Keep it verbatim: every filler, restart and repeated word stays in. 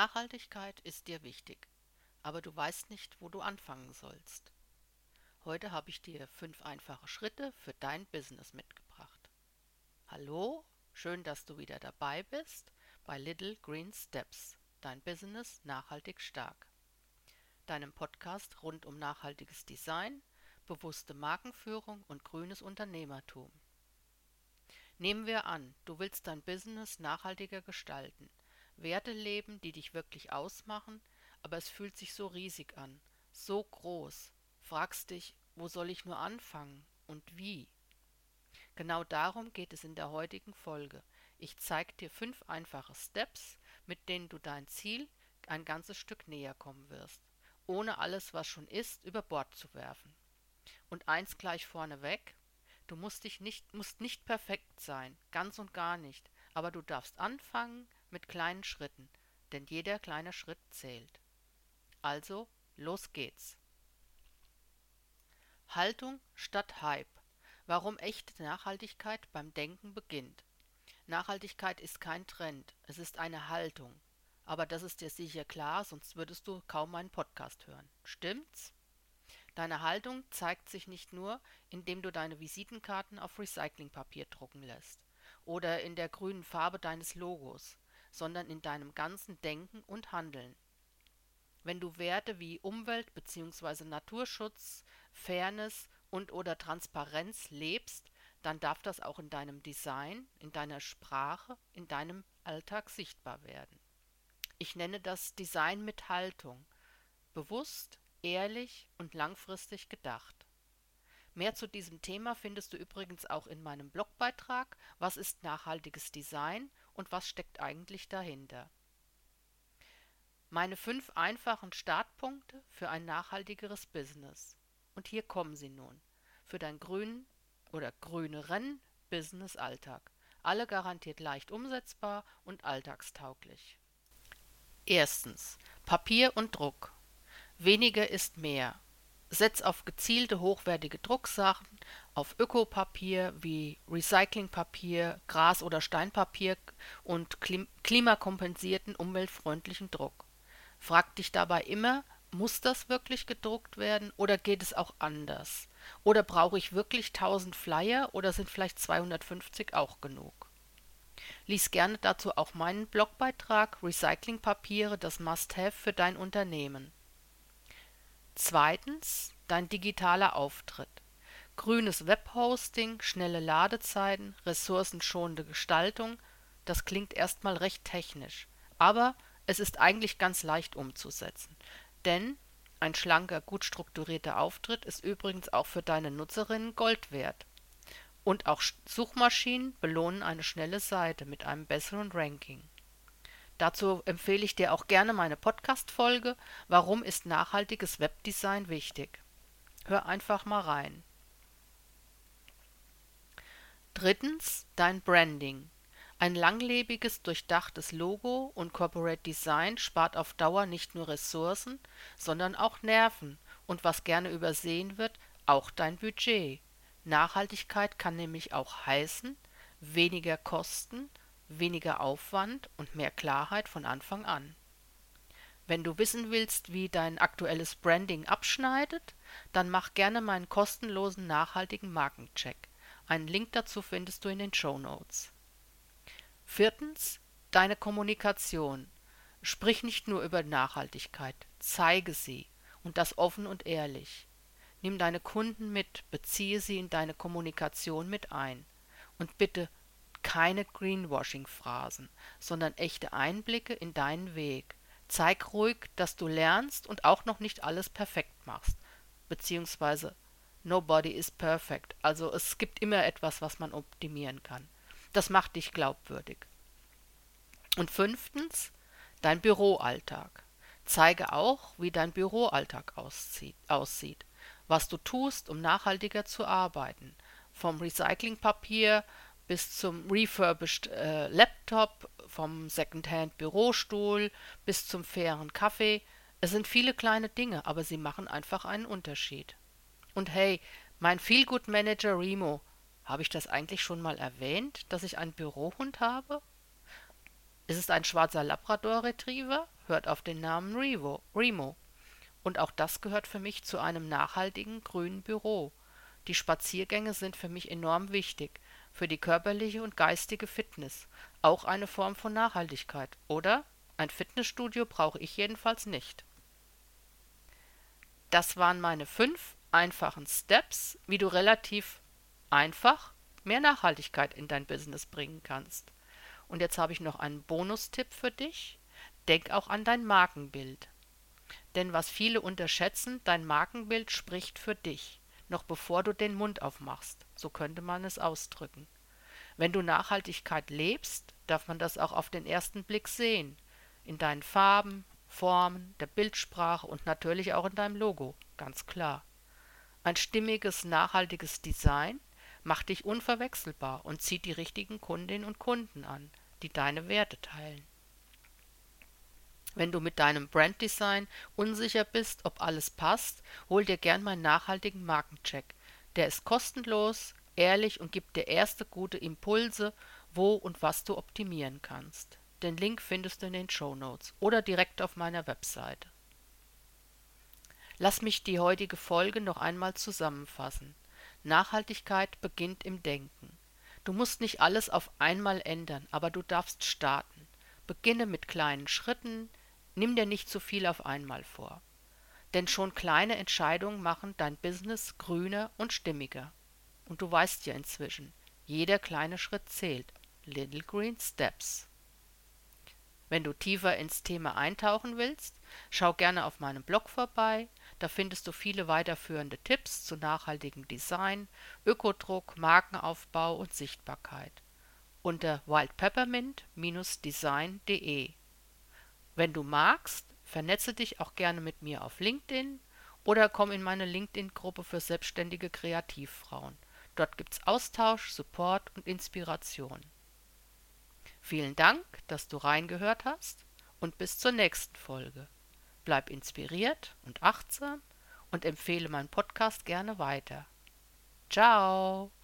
Nachhaltigkeit ist dir wichtig, aber du weißt nicht, wo du anfangen sollst. Heute habe ich dir fünf einfache Schritte für dein Business mitgebracht. Hallo, schön, dass du wieder dabei bist bei Little Green Steps, dein Business nachhaltig stark, deinem Podcast rund um nachhaltiges Design, bewusste Markenführung und grünes Unternehmertum. Nehmen wir an, du willst dein Business nachhaltiger gestalten, Werte leben, die dich wirklich ausmachen, aber es fühlt sich so riesig an, so groß. Fragst dich, wo soll ich nur anfangen und wie? Genau darum geht es in der heutigen Folge. Ich zeige dir fünf einfache Steps, mit denen du dein Ziel ein ganzes Stück näher kommen wirst, ohne alles, was schon ist, über Bord zu werfen. Und eins gleich vorneweg: Du musst dich nicht, musst nicht perfekt sein, ganz und gar nicht, aber du darfst anfangen mit kleinen Schritten, denn jeder kleine Schritt zählt. Also, los geht's. Haltung statt Hype. Warum echte Nachhaltigkeit beim Denken beginnt. Nachhaltigkeit ist kein Trend, es ist eine Haltung. Aber das ist dir sicher klar, sonst würdest du kaum meinen Podcast hören. Stimmt's? Deine Haltung zeigt sich nicht nur, indem du deine Visitenkarten auf Recyclingpapier drucken lässt oder in der grünen Farbe deines Logos, sondern in deinem ganzen Denken und Handeln. Wenn du Werte wie Umwelt- bzw. Naturschutz, Fairness und/oder Transparenz lebst, dann darf das auch in deinem Design, in deiner Sprache, in deinem Alltag sichtbar werden. Ich nenne das Design mit Haltung. Bewusst, ehrlich und langfristig gedacht. Mehr zu diesem Thema findest du übrigens auch in meinem Blogbeitrag „Was ist nachhaltiges Design und was steckt eigentlich dahinter?" Meine fünf einfachen Startpunkte für ein nachhaltigeres Business. Und hier kommen sie nun. Für deinen grünen oder grüneren Business-Alltag. Alle garantiert leicht umsetzbar und alltagstauglich. Erstens. Papier und Druck. Weniger ist mehr. Setz auf gezielte hochwertige Drucksachen, auf Ökopapier wie Recyclingpapier, Gras- oder Steinpapier und klim klimakompensierten, umweltfreundlichen Druck. Frag dich dabei immer, muss das wirklich gedruckt werden oder geht es auch anders? Oder brauche ich wirklich tausend Flyer oder sind vielleicht zweihundertfünfzig auch genug? Lies gerne dazu auch meinen Blogbeitrag Recyclingpapiere, das Must-Have für dein Unternehmen. Zweitens, dein digitaler Auftritt. Grünes Webhosting, schnelle Ladezeiten, ressourcenschonende Gestaltung, das klingt erstmal recht technisch, aber es ist eigentlich ganz leicht umzusetzen. Denn ein schlanker, gut strukturierter Auftritt ist übrigens auch für deine Nutzerinnen Gold wert. Und auch Suchmaschinen belohnen eine schnelle Seite mit einem besseren Ranking. Dazu empfehle ich dir auch gerne meine Podcast-Folge „Warum ist nachhaltiges Webdesign wichtig?" Hör einfach mal rein. Drittens, dein Branding. Ein langlebiges, durchdachtes Logo und Corporate Design spart auf Dauer nicht nur Ressourcen, sondern auch Nerven und, was gerne übersehen wird, auch dein Budget. Nachhaltigkeit kann nämlich auch heißen: weniger Kosten, weniger Aufwand und mehr Klarheit von Anfang an. Wenn du wissen willst, wie dein aktuelles Branding abschneidet, dann mach gerne meinen kostenlosen nachhaltigen Markencheck. Einen Link dazu findest du in den Shownotes. Viertens, deine Kommunikation. Sprich nicht nur über Nachhaltigkeit, zeige sie, und das offen und ehrlich. Nimm deine Kunden mit, beziehe sie in deine Kommunikation mit ein. Und bitte keine Greenwashing-Phrasen, sondern echte Einblicke in deinen Weg. Zeig ruhig, dass du lernst und auch noch nicht alles perfekt machst. Beziehungsweise nobody is perfect. Also es gibt immer etwas, was man optimieren kann. Das macht dich glaubwürdig. Und fünftens, dein Büroalltag. Zeige auch, wie dein Büroalltag aussieht, aussieht, was du tust, um nachhaltiger zu arbeiten. Vom Recyclingpapier bis zum refurbished äh, Laptop, vom Secondhand Bürostuhl bis zum fairen Kaffee. Es sind viele kleine Dinge, aber sie machen einfach einen Unterschied. Und hey, mein Feelgood Manager Remo, habe ich das eigentlich schon mal erwähnt, dass ich einen Bürohund habe? Es ist ein schwarzer Labrador Retriever, hört auf den Namen Revo, Remo. Und auch das gehört für mich zu einem nachhaltigen grünen Büro. Die Spaziergänge sind für mich enorm wichtig, für die körperliche und geistige Fitness. Auch eine Form von Nachhaltigkeit, oder? Ein Fitnessstudio brauche ich jedenfalls nicht. Das waren meine fünf einfachen Steps, wie du relativ einfach mehr Nachhaltigkeit in dein Business bringen kannst. Und jetzt habe ich noch einen Bonustipp für dich. Denk auch an dein Markenbild. Denn was viele unterschätzen, dein Markenbild spricht für dich, noch bevor du den Mund aufmachst. So könnte man es ausdrücken. Wenn du Nachhaltigkeit lebst, darf man das auch auf den ersten Blick sehen. In deinen Farben, Formen, der Bildsprache und natürlich auch in deinem Logo, ganz klar. Ein stimmiges, nachhaltiges Design macht dich unverwechselbar und zieht die richtigen Kundinnen und Kunden an, die deine Werte teilen. Wenn du mit deinem Branddesign unsicher bist, ob alles passt, hol dir gern meinen nachhaltigen Markencheck. Der ist kostenlos, ehrlich und gibt dir erste gute Impulse, wo und was du optimieren kannst. Den Link findest du in den Shownotes oder direkt auf meiner Webseite. Lass mich die heutige Folge noch einmal zusammenfassen. Nachhaltigkeit beginnt im Denken. Du musst nicht alles auf einmal ändern, aber du darfst starten. Beginne mit kleinen Schritten, nimm dir nicht zu viel auf einmal vor. Denn schon kleine Entscheidungen machen dein Business grüner und stimmiger. Und du weißt ja inzwischen, jeder kleine Schritt zählt. Little Green Steps. Wenn du tiefer ins Thema eintauchen willst, schau gerne auf meinem Blog vorbei. Da findest du viele weiterführende Tipps zu nachhaltigem Design, Ökodruck, Markenaufbau und Sichtbarkeit unter wildpeppermint Bindestrich design punkt de. Wenn du magst, vernetze dich auch gerne mit mir auf LinkedIn oder komm in meine LinkedIn-Gruppe für selbstständige Kreativfrauen. Dort gibt's Austausch, Support und Inspiration. Vielen Dank, dass du reingehört hast und bis zur nächsten Folge. Bleib inspiriert und achtsam und empfehle meinen Podcast gerne weiter. Ciao!